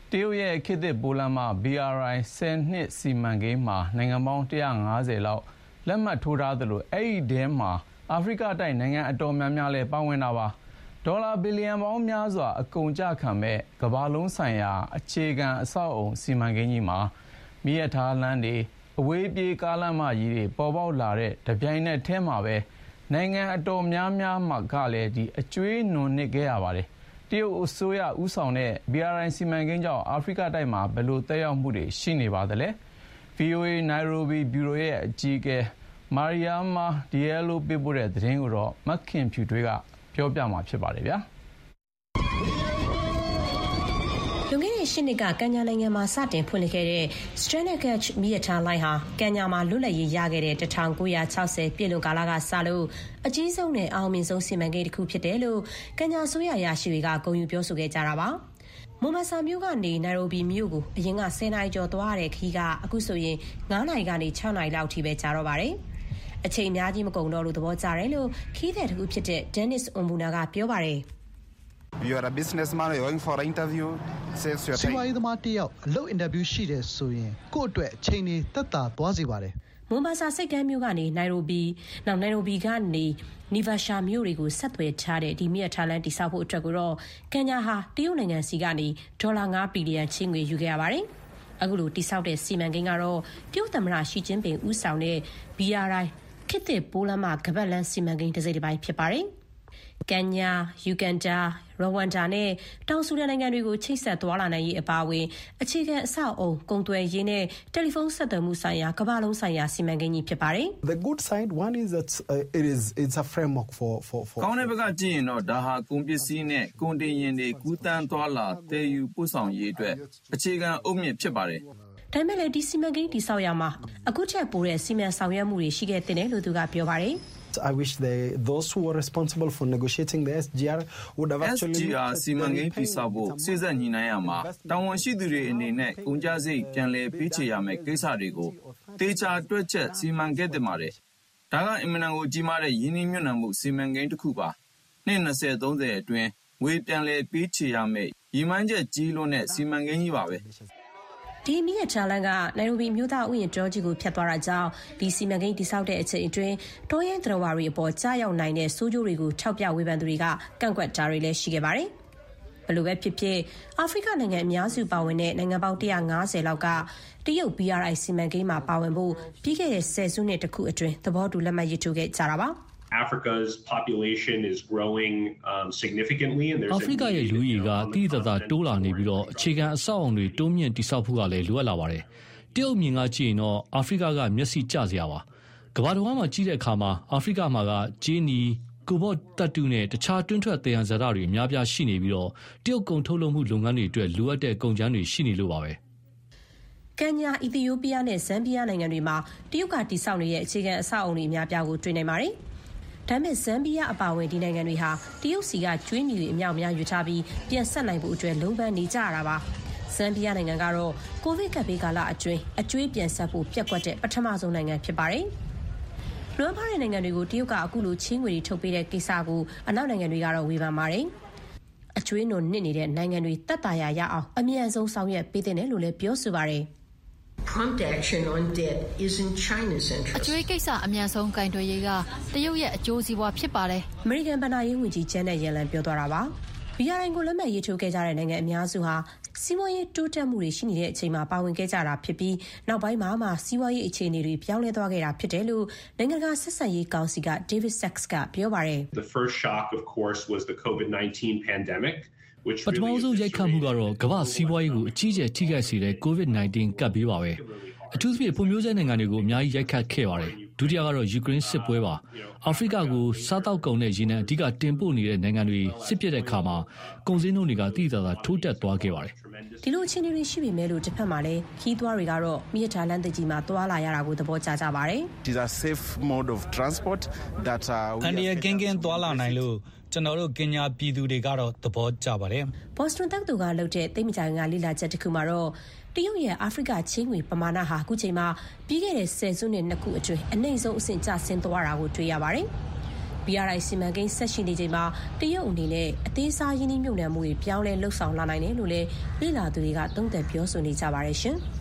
တရုတ်ရဲ့ခေတ်သစ်ပိုးလမ်းမ BRI 10 နှစ်စီမံကိန်းမှာနိုင်ငံပေါင်း150လောက်လက်မှတ်ထိုးထားသလိုအဲ့ဒီထဲမှာအာဖရိကတိုက်နိုင်ငံအတော်များများလည်းပါဝင်တာပါဒေါ်လာဘီလီယံပေါင်းများစွာအကုန်ကျခံမဲ့ကမ္ဘာလုံးဆိုင်ရာအခြေခံအဆောက်အုံစီမံကိန်းကြီးမှာမီးရထားလမ်းတွေအဝေးပြေးကားလမ်းမကြီးတွေပေါ်ပေါက်လာတဲ့တပြိုင်နက်တည်းမှာပဲနိုင်ငံအတော်များများမှာကလည်းအကျွေးနွန်နစ်ခဲ့ရပါတယ်တရုတ်အစိုးရဦးဆောင်တဲ့ BRI စီမံကိန်းကြောင့်အာဖရိကတိုက်မှာဘယ်လိုသက်ရောက်မှုတွေရှိနေပါသလဲ VOA နိုင်ရိုဘီဗျူရိုရဲ့အကြီးအကဲမာရီယာမာဒီယဲလိုပေးပို့တဲ့သတင်းကိုတော့မခင်ဖြူထွေးကပြောပြမှာဖြစ်ပါတယ်ဗျာလွန်ခဲ့တဲ့8နှစ်ကကင်ညာနိုင်ငံမှာစတင်ဖွင့်လှစ်ခဲ့တဲ့ Stranded မီးရထားလိုင်းဟာကင်ညာမှာလွတ်လပ်ရေးရခဲ့တဲ့1960ပြည့်လွန်ကာလကစလို့အကြီးဆုံးနဲ့အောင်မြင်ဆုံးစီမံကိန်းတစ်ခုဖြစ်တယ်လို့ကင်ညာဆိုရရရှိတွေကဂုဏ်ယူပြောဆိုခဲ့ကြတာပါ။မိုမဆာမြို့ကနေနိုင်ရိုဘီမြို့ကိုအရင်က10နာရီကျော်သွားရတဲ့ခရီးကအခုဆိုရင်9နာရီကနေ6နာရီလောက်ထိပဲကြာတော့ပါတယ်။အချိန်အများကြီးမကုန်တော့လို့သဘောကျတယ်လို့ခရီးသည်တစ်ခုဖြစ်တဲ့ Dennis Ombuna ကပြောပါတယ်။ You are a businessman going for an interview saves your time စီးပွားရေးသမားတစ်ယောက်အလုပ်အင်တာဗျူးရှိတယ်ဆိုရင်ကိုယ့်အတွက်အချိန်တွေသက်သာသွားစေပါတယ်မွန်ဘာဆာစိတ်ကမ်းမြို့ကနေနိုင်ရိုဘီကနေနီဗာရှာမြို့တွေကိုဆက်သွယ်ထားတဲ့ဒီမီးရထားလမ်းတိစောက်ဖို့အတွက်ကိုတော့ကင်ညာဟာတရုတ်နိုင်ငံစီကနေဒေါ်လာ9ဘီလီယံချင်းငွေယူခဲ့ရပါတယ်။အခုလိုတိစောက်တဲ့စီမံကိန်းကတော့တရုတ်သမ္မတရှီကျင်းပင်ဦးဆောင်တဲ့ BRI ခေတ်သစ်ပိုးလမ်းမကမ္ဘာ့လမ်းစီမံကိန်းတစ်စိတ်တစ်ပိုင်းဖြစ်ပါတယ်။ကင်ညာ၊ယူဂန်ဒါ၊ရဝမ်ဒါနဲ့တောင်ဆူဒန်နိုင်ငံတွေကိုချိတ်ဆက်သွားလာနိုင်ရေးအပါအဝင်အခြေခံအဆောက်အအုံကုန်သွယ်ရေးနဲ့တယ်လီဖုန်းဆက်သွယ်မှုဆိုင်ရာကမ္ဘာလုံးဆိုင်ရာစီမံကိန်းကြီးဖြစ်ပါတယ်။ The good side one is that it's a framework for ကောင်းတဲ့ဘက်ကကြည့်ရင်တော့ဒါဟာကုန်ပစ္စည်းနဲ့ကုန်တင်ယာဉ်တွေကူးတန်းသွားလာတည်ယူပို့ဆောင်ရေးအတွက်အခြေခံအုတ်မြစ်ဖြစ်ပါတယ်။ဒါပေမဲ့လည်းဒီစီမံကိန်းတိစောက်ရမှာအခုထက်ပိုတဲ့စီမံဆောင်ရွက်မှုတွေရှိခဲ့တဲ့လို့သူကပြောပါတယ်။ I wish those who were responsible for negotiating the SGR would have actually SGR စီမံကိန်းတိစောက်ဖို့စိစက်ညှိနှိုင်းရမှာတာဝန်ရှိသူတွေအနေနဲ့ကုန်ကျစရိတ်ပြန်လည်ပေးချေရမယ့်ကိစ္စတွေကိုတေချာတွက်ချက်စီမံခဲ့တဲ့မှာတယ်။ဒါကအင်မတန်ကိုကြီးမားတဲ့ရင်းနှီးမြှုပ်နှံမှုစီမံကိန်းတစ်ခုပါ။နှစ်20-30အတွင်းငွေပြန်လည်ပေးချေရမယ့်ရည်မှန်းချက်ကြီးလွန်းတဲ့စီမံကိန်းကြီးပါပဲ။ဒီမီးရထားလမ်းကနိုင်ရိုဘီမြို့သားဥယျာဉ်တောကြီးကိုဖျက်သွားတာကြောင့်ဒီစီမံကိန်းတိစောက်တဲ့အချိန်အတွင်းတောရဲသရဝါတွေအပေါ်ကြားရောက်နိုင်တဲ့ဆိုးကျိုးတွေကိုထောက်ပြဝေဖန်သူတွေကကန့်ကွက်တာတွေလည်းရှိခဲ့ပါတယ်။ဘယ်လိုပဲဖြစ်ဖြစ်အာဖရိကနိုင်ငံအများစုပါဝင်တဲ့နိုင်ငံပေါင်း150လောက်ကတရုတ် BRI စီမံကိန်းမှာပါဝင်ဖို့ပြီးခဲ့တဲ့10စုနှစ်တခုအတွင်းသဘောတူလက်မှတ်ရေးထိုးခဲ့ကြတာပါ။ Africa's population is growing significantly and there's Africa ရဲ့လူဦးရေကတိတိကျကျတိုးလာနေပြီးတော့အခြေခံအဆောက်အုံတွေတိုးမြင့်တိစောက်ဖို့ကလည်းလိုအပ်လာပါတယ်။တရုတ်မြင်ကကြည့်ရင်တော့အာဖရိကကမျက်စိကျစရာပါ။ကမ္ဘာတစ်ဝန်းမှာကြီးတဲ့အခါမှာအာဖရိကမှာကဂျင်းနီကိုဘော့တပ်တုနဲ့တခြားတွင်းထွက်သယံဇာတတွေအများပြားရှိနေပြီးတော့တရုတ်ကုန်ထုတ်လုပ်မှုလုပ်ငန်းတွေအတွက်လိုအပ်တဲ့ကုန်ကျန်းတွေရှိနေလို့ပါပဲ။ကင်ညာ၊အီသီယိုးပီးယားနဲ့ဇမ်ဘီယာနိုင်ငံတွေမှာတရုတ်ကတိစောက်နေတဲ့အခြေခံအဆောက်အုံတွေအများပြားကိုတွေ့နိုင်ပါတယ်။ဒါပေမဲ့ဇမ်ဘီယာအပါအဝင်ဒီနိုင်ငံတွေဟာတရုတ်စီကကျွေးမြီတွေအမြောက်များယူထားပြီးပြန်ဆက်နိုင်ဖို့အတွက်လုံးပန်းနေကြရတာပါဇမ်ဘီယာနိုင်ငံကတော့ကိုဗစ်ကပ်ဘေးကာလအတွင်းအကျွေးပြန်ဆက်ဖို့ပြက်ကွက်တဲ့ပထမဆုံးနိုင်ငံဖြစ်ပါတယ်လွမ်းဖားတဲ့နိုင်ငံတွေကိုတရုတ်ကအခုလိုချင်းငွေတွေထုတ်ပေးတဲ့ကိစ္စကိုအနောက်နိုင်ငံတွေကတော့ဝေဖန်ပါတယ်အကျွေးနုံနစ်နေတဲ့နိုင်ငံတွေတက်တာရရအောင်အမြန်ဆုံးဆောင်ရွက်ပေးတဲ့လို့လည်းပြောဆိုပါတယ် Prompt action on debt is in China's interest. အကျွေးကိစ္စအမြန်ဆုံးကင်တွယ်ရေးကတရုတ်ရဲ့အကျိုးစီးပွားဖြစ်ပါတယ်။ American ဘဏ္ဍာရေးဝန်ကြီး Janet Yellen ပြောသွားတာပါ။ BRI ကိုလက်မှတ်ရေးထိုးခဲ့ကြတဲ့နိုင်ငံအများစုဟာစီးပွားရေးတိုးတက်မှုတွေရှိနေတဲ့အချိန်မှာပါဝင်ခဲ့ကြတာဖြစ်ပြီးနောက်ပိုင်းမှာစီးပွားရေးအခြေအနေတွေပြောင်းလဲသွားခဲ့တာဖြစ်တယ်လို့နိုင်ငံတကာဆက်ဆံရေးကောင်စီက David Sachs ကပြောပါတယ်။ The first shock of course was the COVID-19 pandemic ပထမဆုံးရိုက်ခတ်မှုကတော့ကမ္ဘာစီးပွားရေးကိုအကြီးအကျယ်ထိခိုက်စေတဲ့ COVID-19 ကပ်ဘေးပါပဲအထူးသဖြင့်ဖွံ့ဖြိုးဆဲနိုင်ငံတွေကိုအများကြီးရိုက်ခတ်ခဲ့ပါတယ်ဒုတိယကတော့ယူကရိန်းစစ်ပွဲပါအာဖရိကကိုစားတောက်ကုန်တဲ့ရေနံအဓိကတင်ပို့နေတဲ့နိုင်ငံတွေစစ်ပစ်တဲ့အခါမှာကုန်စည်နှုန်းတွေကတိတိကျကျထိုးတက်သွားခဲ့ပါတယ်ဒီလိုအခြေအနေတွေရှိပေမဲ့လို့တစ်ဖက်မှာလည်းခီးသွွားတွေကတော့မြစ်ထားလမ်းသစ်ကြီးမှာသွားလာရတာကိုသဘောကျကြပါတယ် It is a safe mode of transport that အန်ဒီယာကင်းသွားလာနိုင်လို့ကျွန်တော်တို့ကင်ညာပြည်သူတွေကတော့သဘောကျပါတယ်။ Boston တက္ကသိုလ်ကလုပ်တဲ့သိမကြိုင်ကလေ့လာချက်တစ်ခုမှာတော့တရုတ်ရဲ့အာဖရိကချင်းငွေပမာဏဟာအခုချိန်မှာပြီးခဲ့တဲ့10စုနှစ်နှစ်ခုအတွင်းအနည်းဆုံးအဆင့်ကျဆင်းသွားတာကိုတွေ့ရပါတယ်။ BRI စီမံကိန်းဆက်ရှိနေချိန်မှာတရုတ်အနေနဲ့အသေးစားရင်းနှီးမြှုပ်နှံမှုတွေပြောင်းလဲလှုပ်ဆောင်လာနိုင်တယ်လို့လည်းလေ့လာသူတွေကသုံးသပ်ပြောဆိုနေကြပါတယ်ရှင်။